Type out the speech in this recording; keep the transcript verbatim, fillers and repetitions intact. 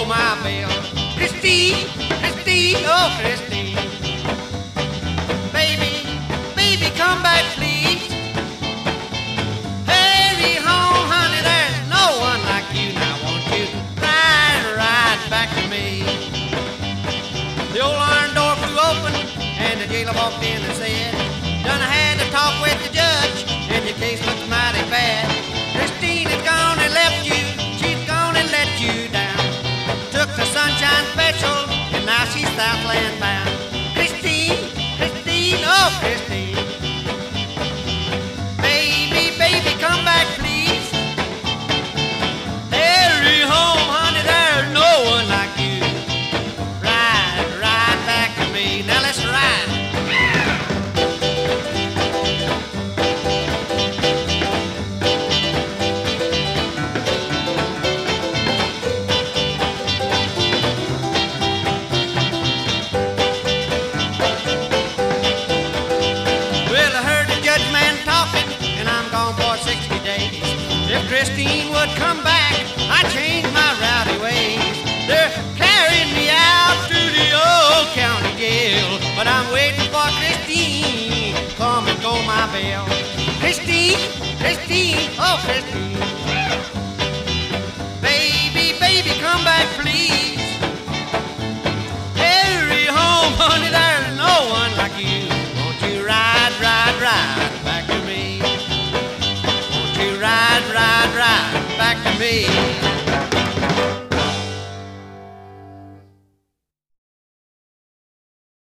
go my bell. Christine, Christine, oh Christine. Baby, baby, come back please. Hurry home, honey, there's no one like you. Now won't you ride, ride back to me? The old iron door flew open and the jailer walked in and said, done had to talk with the judge and your case looks mighty bad. Christine is gone and left you, she's gone and let you down. Took the sunshine special and now she's Southland bound. Christine, Christine, oh Christine. Baby, baby, come back please. Hurry home, honey, there's no one like you. Ride, ride back to me. Now let's ride. Well, I heard the judge man talking, and I'm gone for sixty days. If Christine would come back, I'd change my rowdy ways. They're carrying me out to the old county jail, but I'm waiting for Christine. Come and go my bell. Christine, Christine, oh Christine. Baby, baby, come back please. Hurry home, honey, there's no one like you. Won't you ride, ride, ride back to me? Won't you ride, ride, ride back to me?